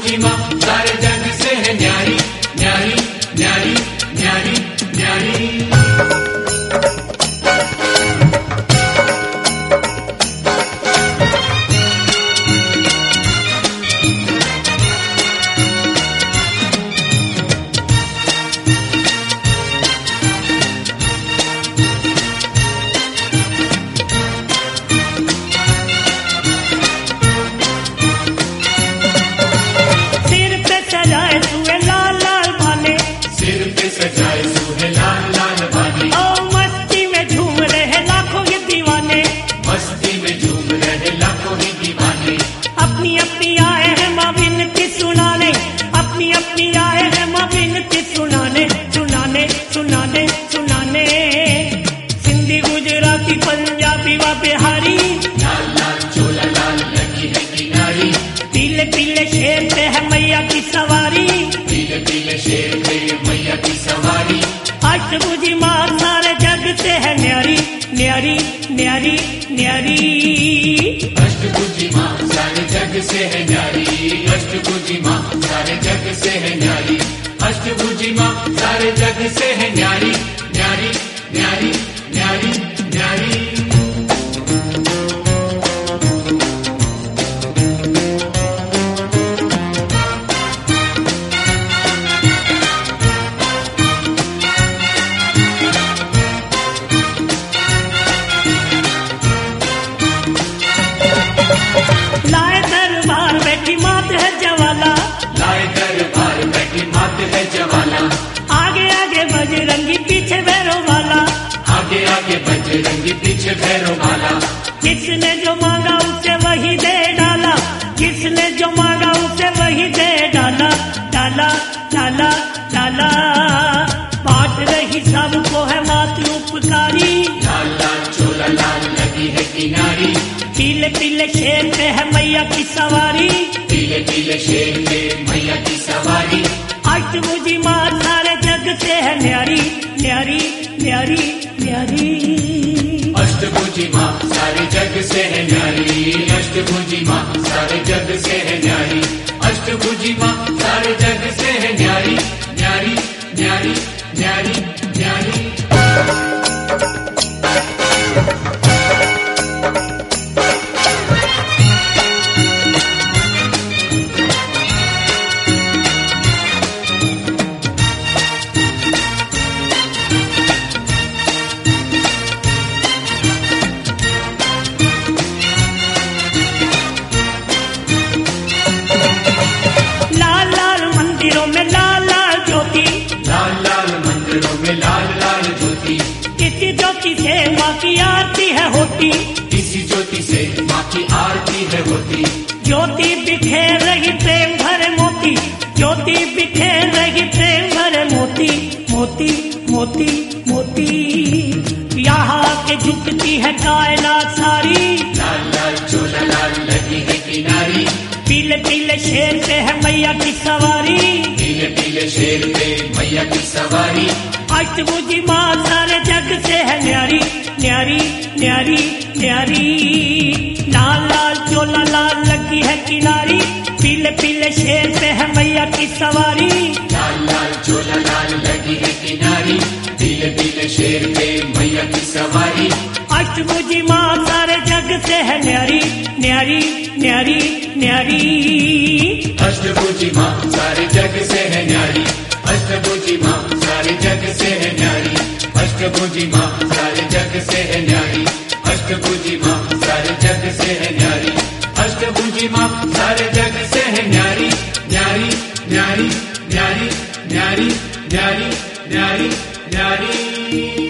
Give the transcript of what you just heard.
अष्टभुजी माँ सारे जग से है न्यारी, न्यारी न्यारी न्यारी न्यारी। पंजाबी व बिहारी, लाल लाल चोला लाल लगी है किनारी, पीले पीले शेर पे है मैया की सवारी, पीले पीले शेर पे मैया की सवारी। अष्टभुजी माँ सारे जग से है न्यारी, न्यारी न्यारी न्यारी। अष्टभुजी माँ सारे जग से है न्यारी, अष्टभुजी माँ सारे जग से है न्यारी, अष्टभुजी माँ सारे जग से है न्यारी, न्यारी न्यारी न्यारी न्यारी। लाए दरबार बैठी मात है जवाला, लाए दरबार बैठी मात है जवाला, आगे आगे बजरंगी पीछे भैरव वाला, आगे आगे बजरंगी पीछे भैरव वाला। किसने जो मांगा उसे वही दे डाला, किसने जो मांगा उसे वही दे डाला, डाला डाला डाला। बांट रही सबको है मात उपकारी, लाल लाल चोला लाल लगी है किनारी, पीले पीले शेर पे है मैया की सवारी, पीले पीले शेर पे मैया की सवारी। अष्टभुजी माँ सारे जग से है न्यारी, न्यारी न्यारी न्यारी। अष्टभुजी माँ सारे जग से है न्यारी, अष्टभुजी माँ सारे जग से है न्यारी, अष्टभुजी माँ सारे जग से है न्यारी, न्यारी न्यारी न्यारी न्यारी। इसी ज्योति से माँ की आरती है होती, इसी ज्योति से माँ की आरती है होती, ज्योति बिखेर रही प्रेम भरे मोती, ज्योति बिखेर रही प्रेम भरे मोती, मोती मोती मोती। यहाँ के झुकती है कायनात सारी, लाल लाल चोला लाल लगी है किनारी, पीले पीले शेर पे है मैया की सवारी, पीले पीले शेर पे मैया की सवारी। अष्टभुजी माँ सारे जग से है न्यारी, न्यारी न्यारी न्यारी। लाल लाल चोला लाल लगी है किनारी, पीले पीले शेर पे है मैया की सवारी, लाल लाल चोला लाल लगी है किनारी, पीले पीले शेर पे मैया की सवारी। अष्टभुजी माँ सारे जग से है न्यारी, न्यारी न्यारी न्यारी। अष्टभुजी माँ सारे जग से है न्यारी, अष्टभुजी माँ सारे जग से है न्यारी, अष्टभुजी माँ सारे जग से है न्यारी, अष्टभुजी माँ सारे जग से है न्यारी, अष्टभुजी माँ सारे जग से है न्यारी, न्यारी न्यारी न्यारी न्यारी न्यारी न्यारी न्यारी।